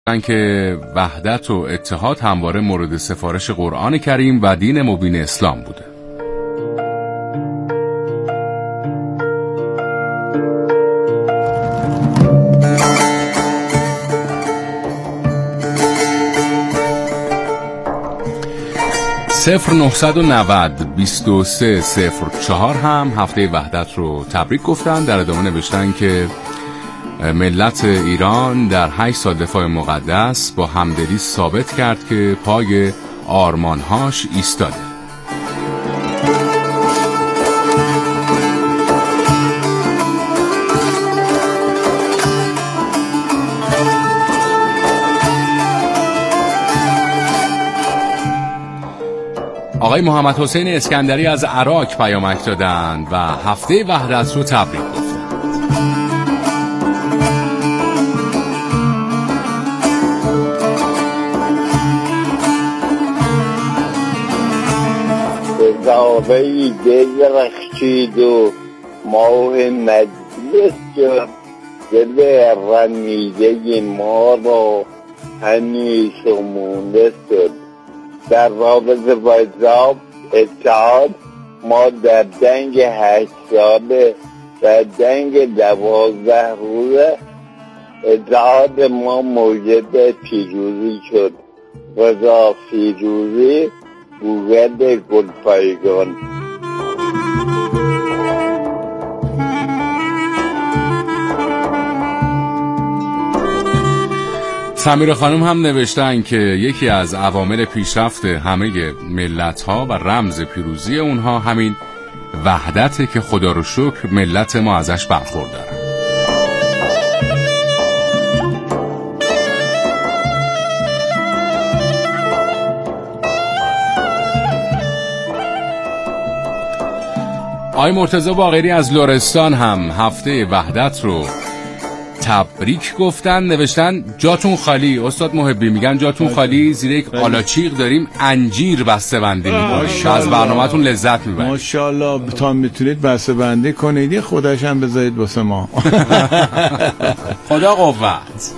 که وحدت و اتحاد همواره مورد سفارش قرآن کریم و دین مبین اسلام بوده. صفر 990-2304 هم هفته وحدت رو تبریک گفتن. در ادامه نوشتن که ملت ایران در 8 سال دفاع مقدس با همدلی ثابت کرد که پای آرمانهاش ایستاده. آقای محمد حسین اسکندری از عراق پیامک دادند و هفته وحدت رو تبریک گفتند. زاوهی دل رخشید و ماه مجلس شد، دل رمیده ما را همیشه مونده شد. در رابطه با اتحاد ما در جنگ 8 ساله و جنگ 12 روزه اتحاد ما موجب پیروزی شد. رضا فیروزی، گوگرد گلپایگان. سمیرا خانم هم نوشتن که یکی از عوامل پیشرفت همه ملت‌ها و رمز پیروزی اونها همین وحدته که خدا رو شکر ملت ما ازش برخورداره. آقای مرتضی باقری از لرستان هم هفته وحدت رو تبریک گفتن. نوشتن جاتون خالی. استاد محبی میگن جاتون خالی، زیر یک آلاچیق داریم انجیر بسته بندی میکنیم. از برنامه‌تون لذت میبریم. ماشاءالله. تا میتونید بسته بندی کنید خودش هم بذارید واسه ما. خدا قوت.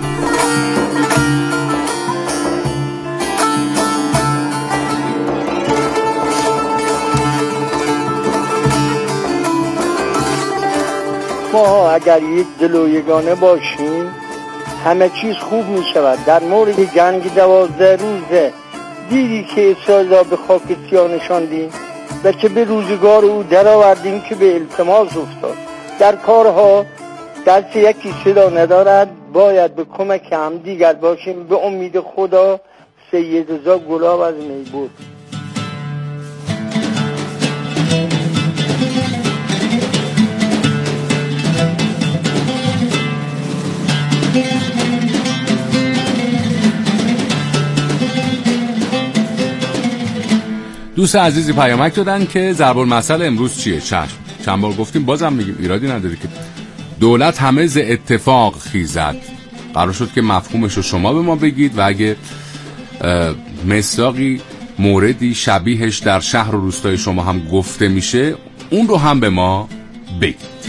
ما اگر یک دل و یگانه باشیم همه چیز خوب می شود. در مورد جنگ 12 روزه دیدی که اسرائیل را به خاک سیاه نشاندیم و که به روزگار او در آوردیم که به التماس افتاد. در کارها دست یکی صدا ندارد، باید به کمک هم دیگر باشیم. به امید خدا. سید رضا گلاب از میبود. دوست عزیزی پیامک دادن که ضرب المثل امروز چیه؟ چشم. چند بار گفتیم بازم میگیم ایرادی نداره که دولت همه ز اتفاق خیزد. قرار شد که مفهومش رو شما به ما بگید و اگه مصداقی موردی شبیهش در شهر و روستای شما هم گفته میشه اون رو هم به ما بگید.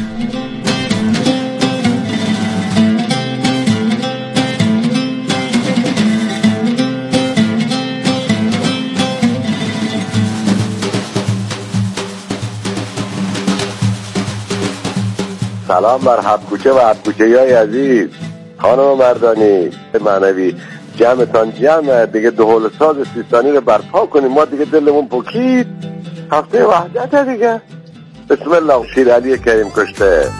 سلام بر هفت‌کوچه و هفت‌کوچه‌های عزیز. خانم مردانی معنوی، جمعتان جمع دیگه دهل ساز سیستانی رو برپا کنیم. ما دیگه دلمون پکید. هفته وحدت دیگه. بسم الله. شیر علی کریم کشته.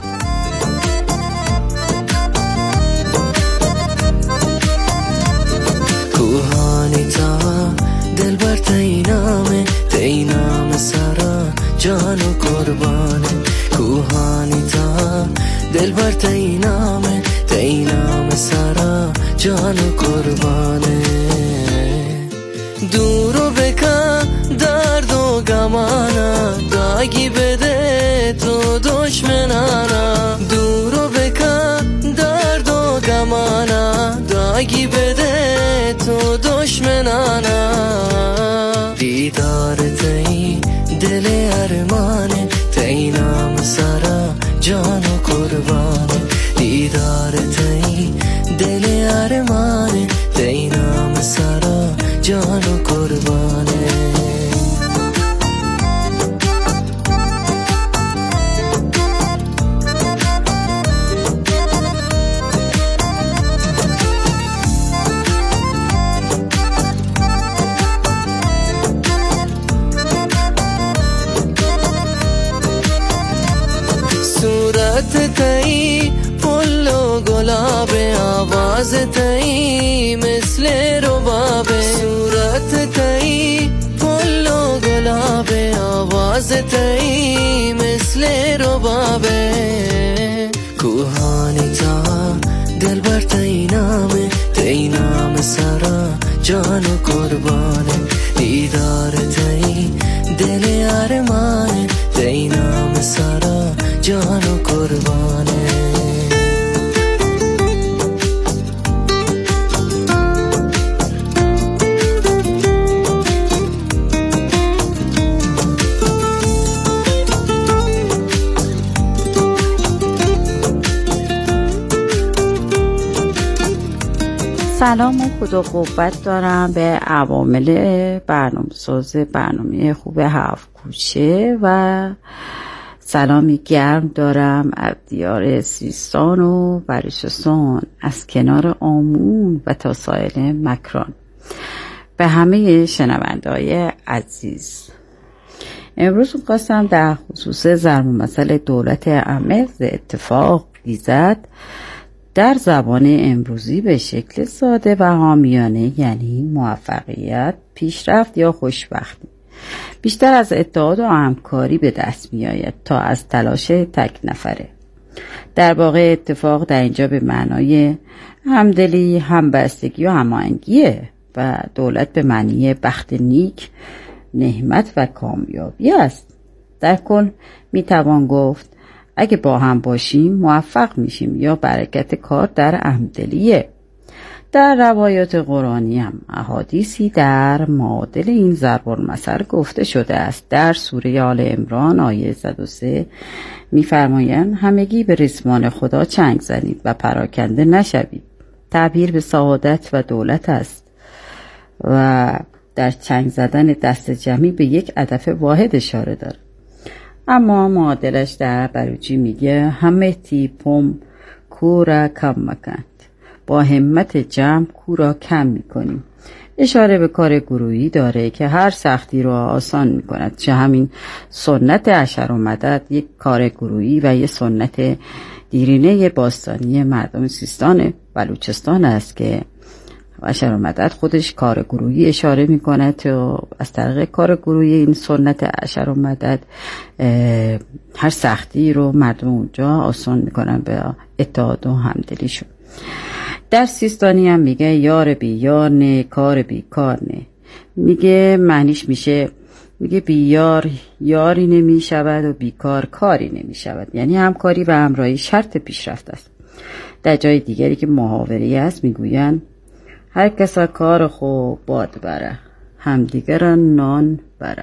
کوهانی تا دل بر تینام سرا جان و قربانه. کوهانی تا دل بر تینام سرا جان و قربانه. دورو بکن درد و گمانا، داگی بده تو دشمنانا. دورو بکن درد و گمانا، داگی بده تو دشمنانا. دیدار تی دل ارمانه، تینام سرا جان و قربانه. دیدار تی دل ارمانه، تایی مثل ربابه، صورت تایی پل و گلابه، آواز تایی مثل ربابه. کوهانی تا دلبر تایی نام سارا جان و قربانه، دیدار تایی دل ارمانه، نام سارا جان و قربانه. سلام و خدا قوت دارم به عوامل برنامه‌ساز برنامه خوب هفت کوچه و سلامی گرم دارم از دیار سیستان و بلوچستان، از کنار آمون و تا ساحل مکران، به همه شنونده‌های عزیز. امروز خواستم در خصوص ضرب المثل دولت عامه اتفاق ایزد در زبان امروزی به شکل ساده و عامیانه، یعنی موفقیت، پیشرفت یا خوشبختی، بیشتر از اتحاد و همکاری به دست می آید تا از تلاش تک نفره. در واقع اتفاق در اینجا به معنای همدلی، همبستگی و هماهنگیه و دولت به معنی بخت نیک، نعمت و کامیابی است. در کل می توان گفت اگه با هم باشیم موفق میشیم یا برکت کار در همدلیه. در روایات قرآنی هم احادیثی در معادل این ضرب المثل گفته شده است. در سوره آل عمران آیه 103 می‌فرمایند همگی به ریسمان خدا چنگ زنید و پراکنده نشوید. تعبیر به سعادت و دولت است و در چنگ زدن دست جمعی به یک هدف واحد اشاره داره. اما معادلش در بلوچی میگه همه تیپم کورا کم مکند، با همت جمع کورا کم میکنیم. اشاره به کار گروهی داره که هر سختی رو آسان میکند. چه همین سنت عشر و مدد یک کار گروهی و یک سنت دیرینه باستانی مردم سیستان بلوچستان است که عشر و مدد خودش کار گروهی اشاره میکنه تا از طریق کار گروهی این سنت عشر و مدد هر سختی رو مردم اونجا آسان میکنن به اتحاد و همدلیشون. در سیستانی هم میگه یار بی یار نه، کار بی کار نه. میگه معنیش میشه، میگه بی یار یاری نمیشود و بیکار کاری نمیشود، یعنی همکاری و همراهی شرط پیشرفت است. در جای دیگری که محاوره است میگوین هر کسا کار خو باد بره، همدیگر نان بره.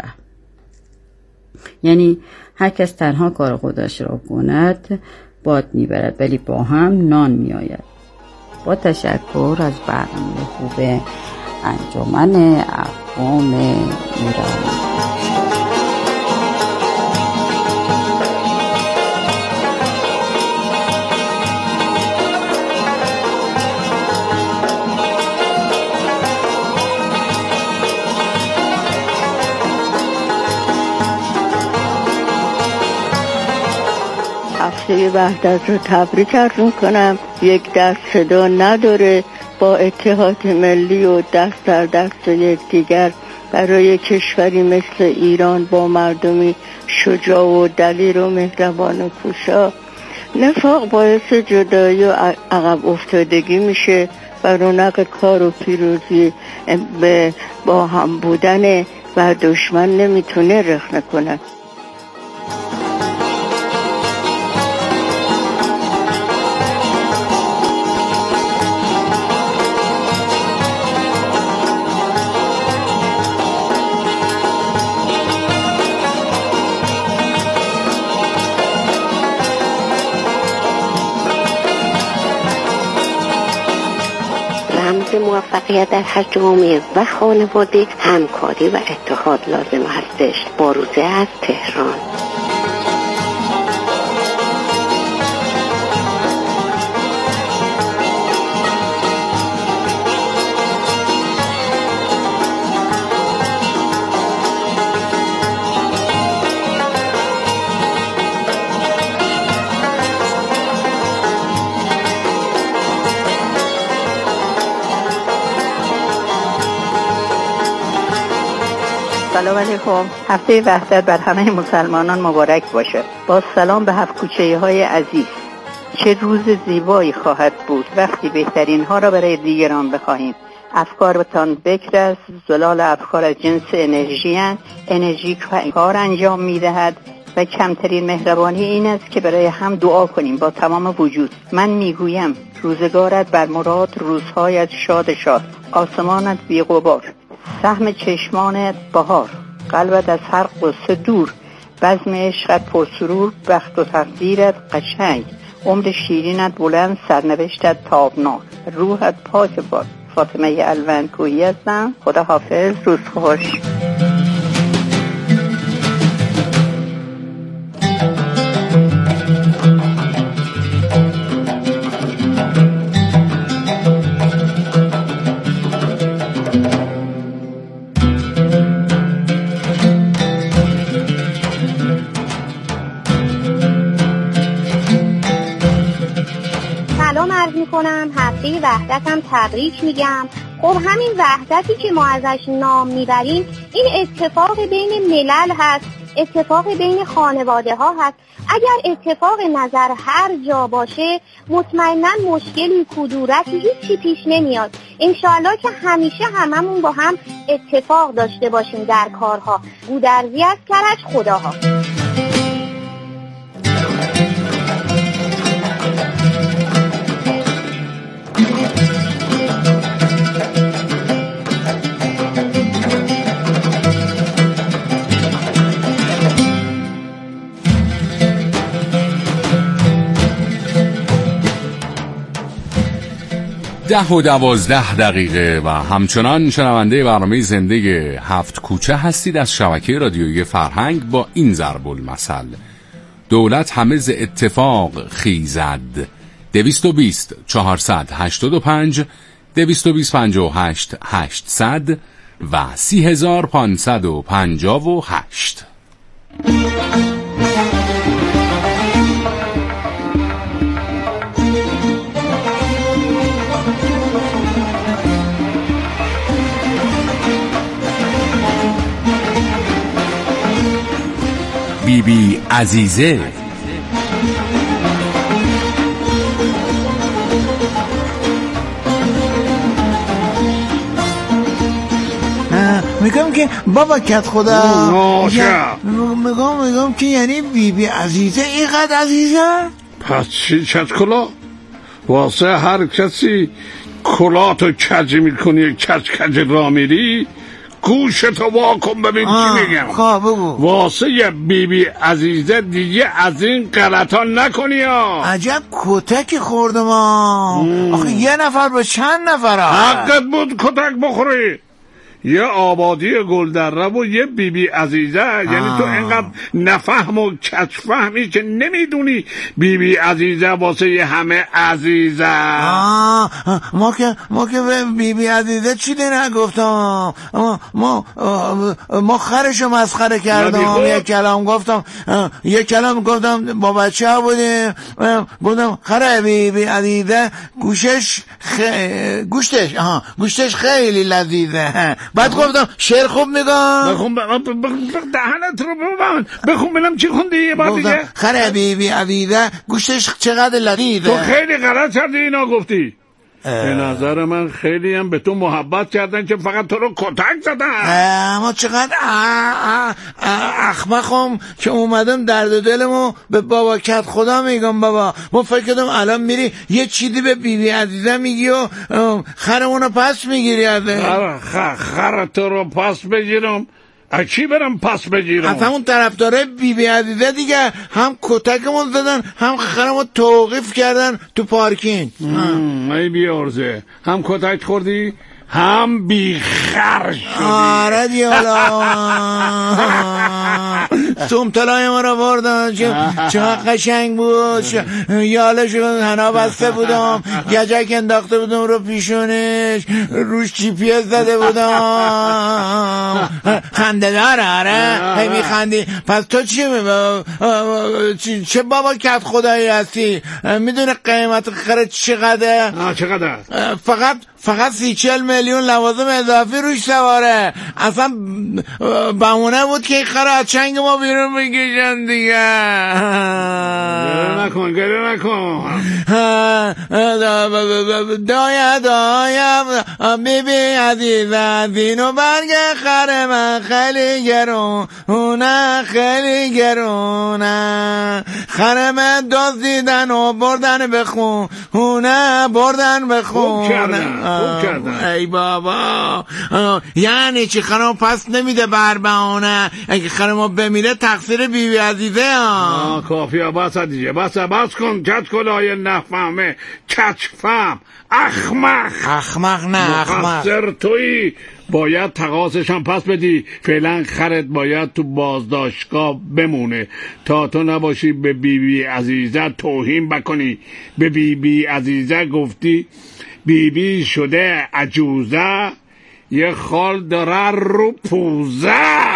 یعنی هر کس تنها کار خودش را کند باد میبرد ولی با هم نان میآید. با تشکر از برنامه خوب انجمن اقوام ایرانی. هفته وحدت رو تبریک عرض کنم. یک دست صدا نداره، با اتحاد ملی و دست در دست یکدیگر برای کشوری مثل ایران با مردمی شجاع و دلیر و مهربان و کوشا. نفاق باعث جدایی و عقب افتادگی میشه و رونق کار و پیروزی با هم بودن و دشمن نمیتونه رخنه کنه. موفقیت در هر جامعه و خانواده همکاری و اتحاد لازم هستش. باروزه از تهران. سلام علیکم. هفته وحدت بر همه مسلمانان مبارک باشه. با سلام به هفت کوچه های عزیز. چه روز زیبایی خواهد بود وقتی بهترین ها را برای دیگران بخواهیم. افکارتان بکر است، زلال افکار از جنس انرژی کار انجام میدهد و کمترین مهربانی این است که برای هم دعا کنیم با تمام وجود. من میگویم روزگارت بر مراد، روزهایت شاد شاد، آسمانت بی غبار، سهم چشمانت بهار، قلبت از هر قصه دور، بزم عشقت پرسرور، بخت و تقدیرت قشنگ، عمر شیرینت بلند، سرنوشتت تابناک، روحت پاک باد. فاطمه الونکویی هستم. خدا حافظ، روز خوش. کنم هفته وحدتم تبریک میگم. خب همین وحدتی که ما ازش نام میبریم این اتفاق بین ملل هست، اتفاق بین خانواده ها هست. اگر اتفاق نظر هر جا باشه مطمئنا مشکلی، کدورتی، هیچی پیش نمیاد. انشالله که همیشه هممون با هم اتفاق داشته باشیم در کارها. گودرزی از کرج، خداها. ده و 12 دقیقه و همچنان شنونده برنامه زنده هفت کوچه هستید از شبکه رادیویی فرهنگ با این ضرب المثل: دولت همه ز اتفاق خیزد. 220 485 220 58 800 و 30558. بیبی عزیزه. میگم که بابا کت خدا میگم که یعنی بیبی عزیزه اینقدر عزیزه؟ پس چی چت کلا؟ واسه هر کسی کلاتو کج میکنی، کج را میری، گوشتو واکن ببین چی میگم. بگو. واسه یه بیبی عزیزه دیگه از این غلطا نکنی ها. عجب کتکی خوردم آخه یه نفر به چند نفر حقت بود کتک بخوری. یه آبادی گلدره و یه بیبی عزیزه. یعنی تو اینقدر نفهم و کچفهمی که نمیدونی بیبی عزیزه واسه یه همه عزیزه. ما که به بیبی عزیزه چیزی نگفتم. ما خرشو مسخره کردم. یه کلام گفتم با بچه ها بودیم، گفتم خره بیبی عزیزه گوشتش خیلی لذیذه. بعد گفتم شعر خوب میگم. بخون دهنت رو بخون ببینم چی خوندی یه بار دیگه. خره بیبی عزیزه گوشتش چقدر لذیذه. تو خیلی غلط کردی اینا گفتی. به نظر من خیلی هم به تو محبت کردن که فقط تو رو کتک زدن. ما چقدر اخمخم که اومدم درد دلمو به بابا کت خدا میگم. بابا ما فکر کردم الان میری یه چیزی به بیبی عزیزه میگی و خرمونو پس میگیری. خر تو رو پس بگیرم؟ اکی برم پس بگیرم؟ از همون طرفداره بیبی عزیزه دیگه، هم کتکمون زدن هم خرمو توقیف کردن تو پارکینگ. ای بیارزه، هم کتک خوردی هم بیخر شدی. آره دیالا. سومتلای ما رو بردن چقدر قشنگ بود، یالش هنا بسته بودم، گجک انداخته بودم رو پیشونش، روش GPS زده بودم. خنده داره. آره هی میخندی. پس تو چه بابا کت خدایی هستی؟ میدونه قیمت خرید چقدر؟ چقدر؟ فقط 30-40 میلیون لوازم اضافی روش سواره. اصلا بهونه بود که این خر از چنگ ما بیرون بکشن دیگه. گره نکن دایم بیبی عزیز از اینو برگه خر من خیلی گرونه، خیلی گرونه. خر من دزدیدن و بردن بخونه، بردن بخونه. خوب کردن. ای بابا، یعنی چی خرمو پس نمیده بربهانه؟ اگه خرمو بمیره تقصیر بیبی عزیزه. کافیه بس دیگه، بس کن. کچ کلای نفهمه، کچ فهم، اخمق نه مقصر تویی. باید تقاصش هم پس بدی. فعلا خرت باید تو بازداشتگاه بمونه تا تو نباشی به بیبی عزیزه توهین بکنی. به بیبی عزیزه گفتی بیبی شده عجوزه، یه خال داره رو پوزه.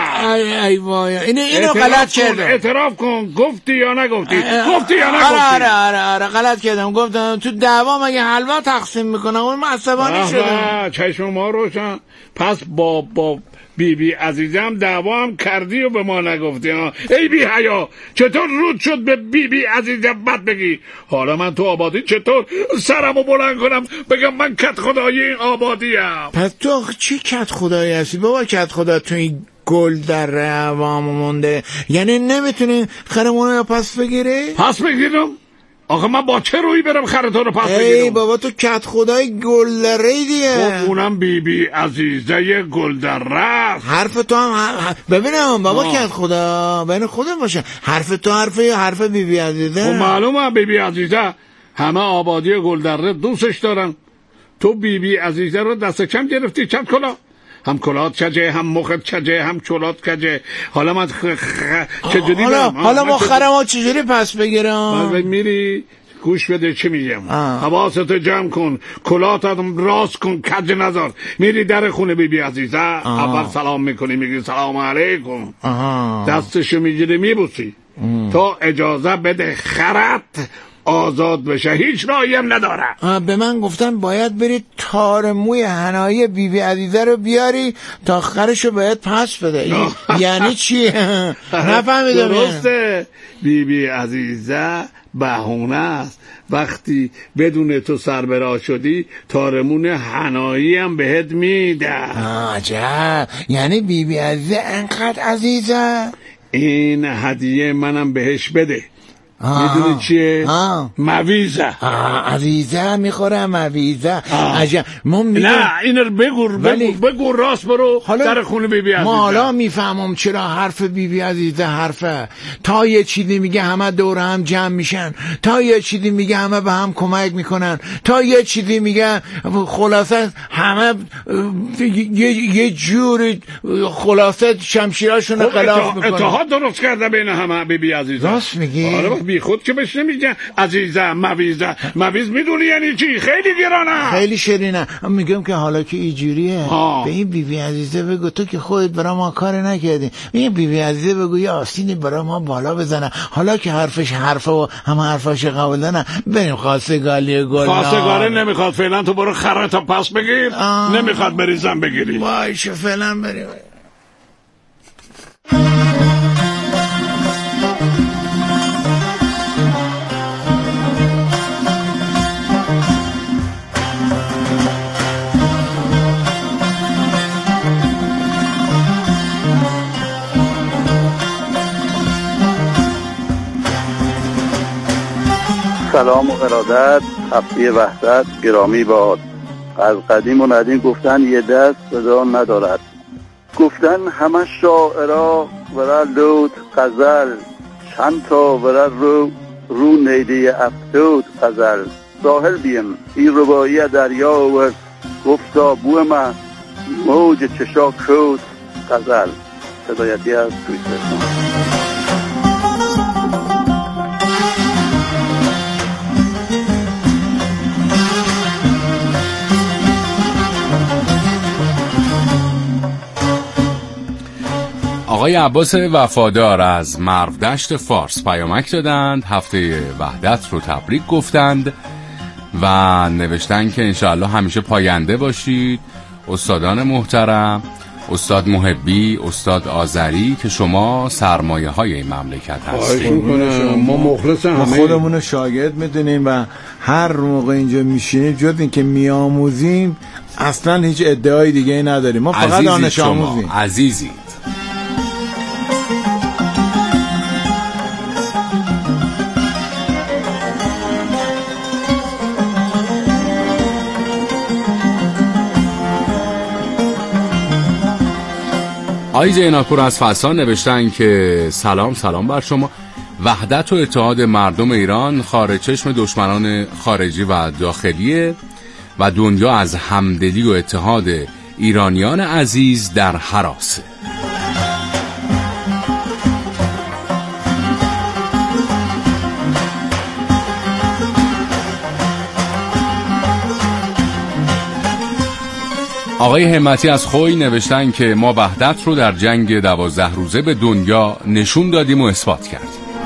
ای وای، اینو غلط کردم. اعتراف کن. گفتی یا نگفتی؟ گفتی یا نگفتی؟ آره غلط کردم. گفتم تو دعوا مگه حلوا تقسیم میکنم؟ اون عصبانی شدم. چشم ما روشن. پس با بیبی عزیزم دعوا هم کردی و به ما نگفتی. ای بی حیا، چطور رود شد به بیبی عزیزم بد بگی؟ حالا من تو آبادی چطور سرمو بلند کنم بگم من کت خدای این آبادیم؟ پس تو چی کت خدایی هستی بابا؟ کت خدا تو این گل در عوام مونده، یعنی نمیتونی خرمونو یا پس بگیری؟ پس بگیرم؟ آخه من با چه روی برم خرطو رو پس بگیرم؟ ای بابا تو کت خدای گلدره دیگه. خب اونم بیبی عزیزه گلدره. حرف تو هم ببینم بابا کت خدا بین خودم باشه. حرف تو حرفه یا حرف بیبی عزیزه؟ خب معلومه بیبی عزیزه. همه آبادی گلدره دوستش دارن. تو بیبی عزیزه رو دست کم گرفتی. کت کلا هم کلات کجه، هم مخت کجه، هم چولات کجه. حالا من چجوری حالا ما خرمو چجوری پس بگیرم؟ میری گوش بده چی میگم. حواستو جمع کن، کلاتم راست کن، کج نذار. میری در خونه بیبی عزیزه، اول سلام میکنی، میگی سلام علیکم. دستشو میگیری میبوسی تا اجازه بده خرت آزاد بشه. هیچ راهی هم نداره. به من گفتن باید بری تار موی حنایی بیبی عزیزه رو بیاری تا خرشو باید پس بده. یعنی چی؟ نفهمیدم. درسته، بیبی عزیزه بهونه است. وقتی بدون تو سربراه شدی تارمون حنایی هم بهت میده. عجب، یعنی بیبی عزیزه انقدر عزیزه؟ این هدیه منم بهش بده. میدونی چیه؟ مویزه. عزیزه میخوره مویزه. عجب. نه اینو بگو راست برو در خونه بیبی عزیزه. ما حالا میفهمم چرا حرف بیبی عزیزه حرفه. تا یه چیزی میگه همه دور هم جمع میشن، تا یه چیزی میگه همه به هم کمک میکنن، تا یه چیزی میگه خلاصه همه یه جوری خلاصه شمشیراشون خلاف میکنن. اتحاد درست کرده بین همه بیبی عزیزه. راست میگی؟ بی خود که بهش نمیگن عزیزه مویزه. مویز میدونی یعنی چی؟ خیلی گرانه، خیلی شیرینه. میگم که حالا که اینجوریه به این بیبی عزیزه بگو تو که خودت برای ما کار نکردی. این بیبی عزیزه بگو یه آستینی برای ما بالا بزنه. حالا که حرفش حرفه و همه حرفاش قبول دارن بریم خواستگاری گل. خواستگاری نمیخواد فعلا. تو برو خرتا پس بگیر. نمیخواد بریزم بگیری. باشه فعلا بریم. سلام و ارادت، هفته وحدت گرامی باد. از قدیم و ندیم گفتن یه دست صدا ندارد. گفتن همه شاعرها ورا لود غزل، چند تا ورا رو نیده افتود غزل. ساحل بیم این ربایی دریا و گفتا بو من موج چشا کود غزل. هدایتی از توییتر. آقای عباس وفادار از مرودشت فارس پیامک دادند، هفته وحدت رو تبریک گفتند و نوشتن که انشاءالله همیشه پاینده باشید. استادان محترم، استاد محبی، استاد آذری که شما سرمایه های این مملکت هستید. ما مخلص همه، ما خودمون رو شاگرد میدونیم و هر موقع اینجا میشینیم جز این که میآموزیم اصلا هیچ ادعای دیگه نداریم، ما فقط دانش آموزیم. عزیزی آقای زیناپور از فسان نوشتن که سلام بر شما. وحدت و اتحاد مردم ایران خارج چشم دشمنان خارجی و داخلیه و دنیا از همدلی و اتحاد ایرانیان عزیز در هراسه. آقای همتی از خوی نوشتن که ما وحدت رو در جنگ 12 روزه به دنیا نشون دادیم و اثبات کردیم.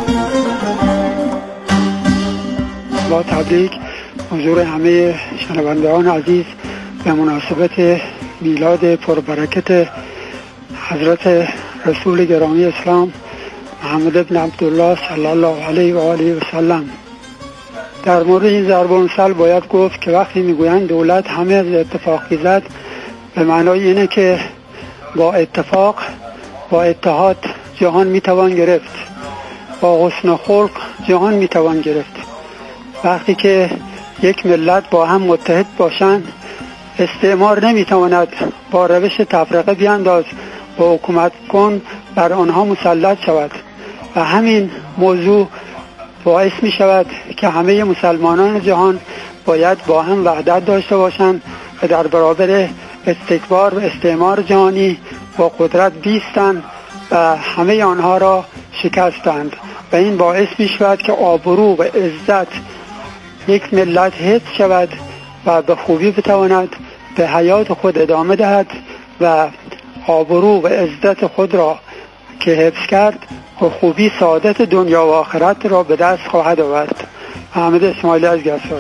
با تبریک حضور همه شنوندگان عزیز به مناسبت میلاد پربرکت حضرت رسول گرامی اسلام محمد بن عبدالله صلی الله علیه و آله و سلم. در مورد این ضرب المثل باید گفت که وقتی میگویند دولت همه از اتفاق زد، به معنای اینه که با اتفاق، با اتحاد جهان میتوان گرفت، با حسن خلق جهان میتوان گرفت. وقتی که یک ملت با هم متحد باشند، استعمار نمیتواند با روش تفرقه بیانداز و حکومت کن بر آنها مسلط شود و همین موضوع باعث می شود که همه مسلمانان جهان باید با هم وحدت داشته باشند و در برابر استکبار و استعمار جهانی با قدرت بیستند و همه آنها را شکستند و این باعث می شود که آبرو و عزت یک ملت حفظ شود و به خوبی بتواند به حیات خود ادامه دهد و آبرو و عزت خود را که حفظ کرد و خوبی سعادت دنیا و آخرت را به دست خواهد آورد. حامد اسماعیلی از گساران.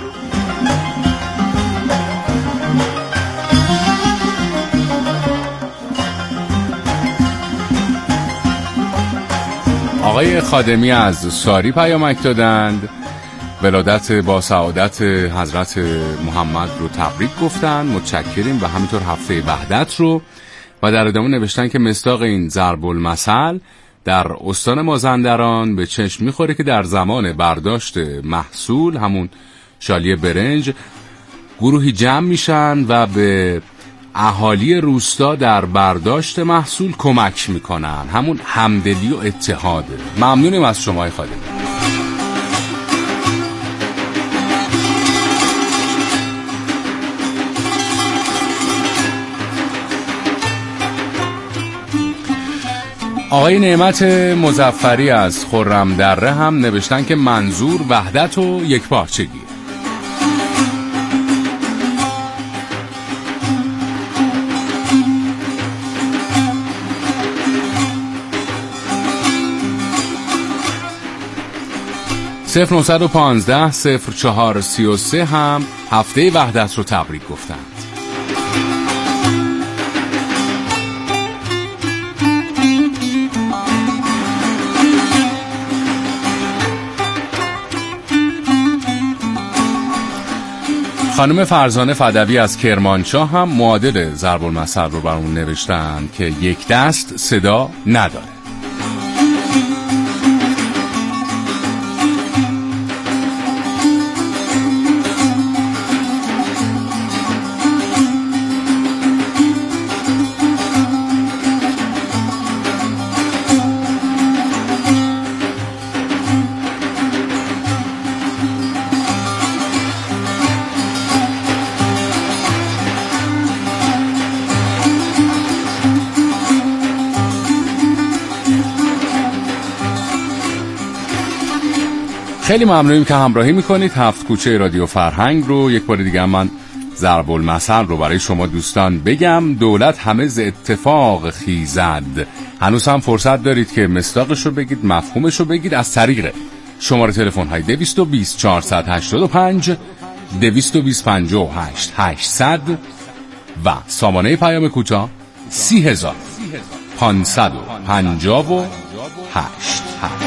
آقای خادمی از ساری پیامک دادند، ولادت با سعادت حضرت محمد رو تبریک گفتن، متشکریم و همینطور هفته وحدت رو. و در ادامه نوشتن که مصداق این ضرب المثل در استان مازندران به چشم میخوره که در زمان برداشت محصول، همون شالی برنج، گروهی جمع میشن و به اهالی روستا در برداشت محصول کمک میکنن، همون همدلی و اتحاده. ممنونیم از شما خادم. آقای نعمت مظفری از خرم دره هم نوشتن که منظور وحدت و یکپارچگی. صفر 915 0433 هم هفته وحدت رو تبریک گفتند. خانم فرزانه فدوی از کرمانشاه هم معادل ضرب المثل رو برامون نوشتن که یک دست صدا نداره. خیلی ممنونیم که همراهی میکنید. هفت کوچه رادیو فرهنگ رو یک بار دیگه من ضرب المثل رو برای شما دوستان بگم. دولت همه ز اتفاق خیزد. هنوز هم فرصت دارید که مصداقش رو بگید، مفهومش رو بگید از طریق شماره تلفن های 220 485 220 58 800 و سامانه پیام کوتاه 30558.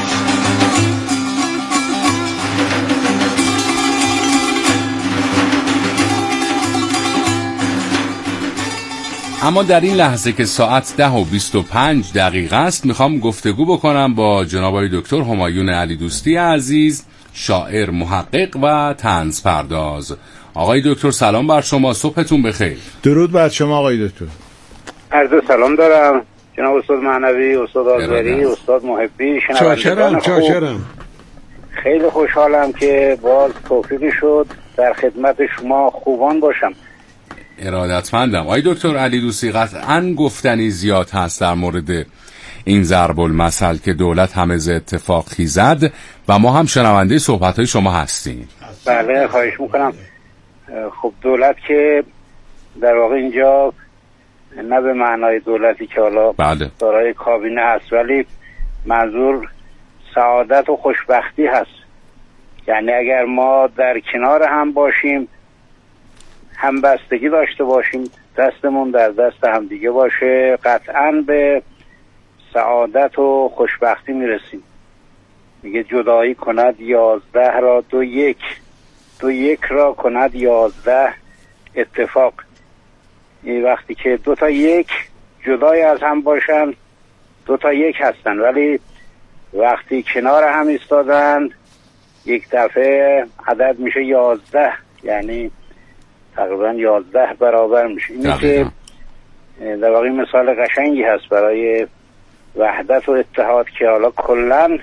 اما در این لحظه که ساعت 10:25 است میخوام گفتگو بکنم با جناب آقای دکتر همایون علی دوستی عزیز، شاعر، محقق و طنز پرداز. آقای دکتر سلام بر شما، صبحتون بخیر. درود بر شما آقای دکتر. عرض سلام دارم جناب استاد معنوی، استاد آذری، استاد محبی، چاکرم. خیلی خوشحالم که باز توفیقی شد در خدمت شما خوبان باشم. ارادتمندم. آقای دکتر علی دوستی، قطعاً گفتنی زیاد هست در مورد این ضرب المثل که دولت همه ز اتفاق خیزد و ما هم شنونده صحبت‌های شما هستیم. بله خواهش میکنم. خب دولت که در واقع اینجا نه به معنای دولتی که حالا دارای کابینه هست، ولی منظور سعادت و خوشبختی هست. یعنی اگر ما در کنار هم باشیم، همبستگی داشته باشیم، دستمون در دست همدیگه باشه، قطعاً به سعادت و خوشبختی میرسیم. میگه جدایی کند 11 را 2 1 را کند 11 اتفاق. این وقتی که 2 تا 1 جدای از هم باشن 2 تا 1 هستن، ولی وقتی کنار هم ایستادن یک دفعه عدد میشه 11، یعنی تقریبا 11 برابر میشه. اینه که در واقع مثال قشنگی هست برای وحدت و اتحاد که حالا کلن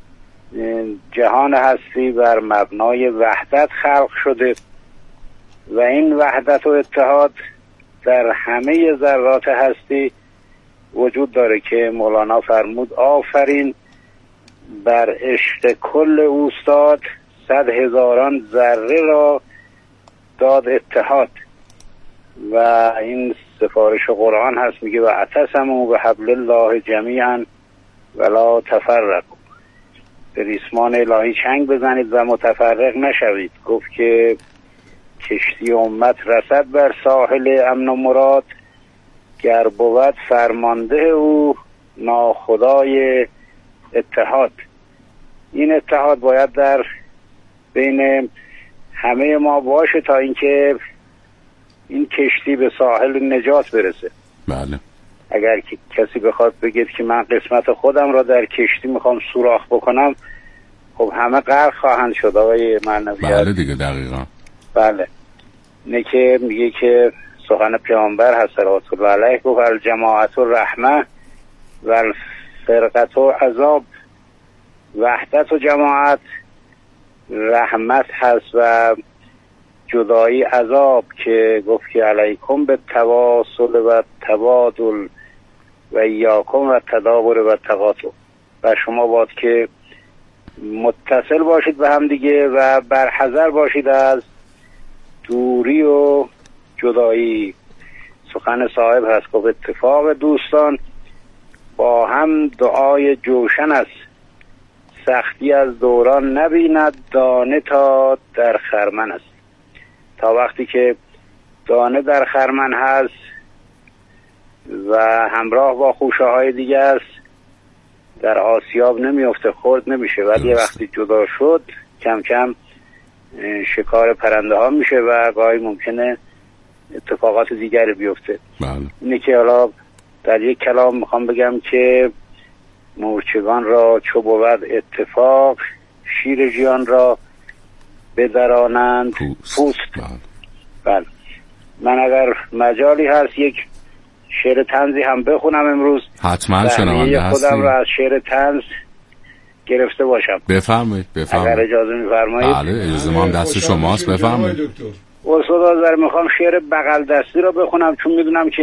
جهان هستی بر مبنای وحدت خلق شده و این وحدت و اتحاد در همه ذرات هستی وجود داره که مولانا فرمود آفرین بر عشق کل اوستاد 100,000 ذره را داد اتحاد. و این سفارش قرآن هست، میگه و اعتصموا بحبل الله جمیعا ولا تفرقوا. به ریسمان الهی چنگ بزنید و متفرق نشوید. گفت که کشتی امت رسد بر ساحل امن و مراد، گر بود فرمانده او ناخدای اتحاد. این اتحاد باید در بین همه ما باشه تا اینکه این کشتی به ساحل نجات برسه. بله. اگر کسی بخواد بگید که من قسمت خودم را در کشتی میخوام سوراخ بکنم، خب همه غرق خواهند شد آقای معنوی. بله دیگه دقیقا. بله. اینه که میگه که سخن پیامبر هست صلوات الله علیه، گفت الجماعت الرحمه و الفرقت عذاب. وحدت و جماعت رحمت هست و جدایی عذاب، که گفت که علیکم به تواصل و تبادل و ایاکم و تدابر و تقاطع. و شما باید که متصل باشید به هم دیگه و برحذر باشید از دوری و جدایی. سخن صاحب هست که اتفاق دوستان با هم دعای جوشن است، سختی از دوران نبیند دانه تا در خرمن است. تا وقتی که دانه در خرمن هست و همراه با خوشه های دیگه است، در آسیاب نمیفته، خورد نمیشه. ولی وقتی جدا شد کم کم شکار پرنده ها میشه و گاهی ممکنه اتفاقات دیگری بیفته. اینه که حالا در یک کلام میخوام بگم که مورچگان را چو بود اتفاق، شیر ژیان را بدرانند پوست. بله. من اگر مجالی هست یک شعر طنزی هم بخونم امروز. حتما شنونده هستیم. خودم را از شعر طنز گرفته باشم. بفرمایید. اگر اجازه میفرمایید. بله اجازه ما هم دست شماست. بفرمایید. استاد آذر میخوام شعر بغل دستی را بخونم چون میدونم که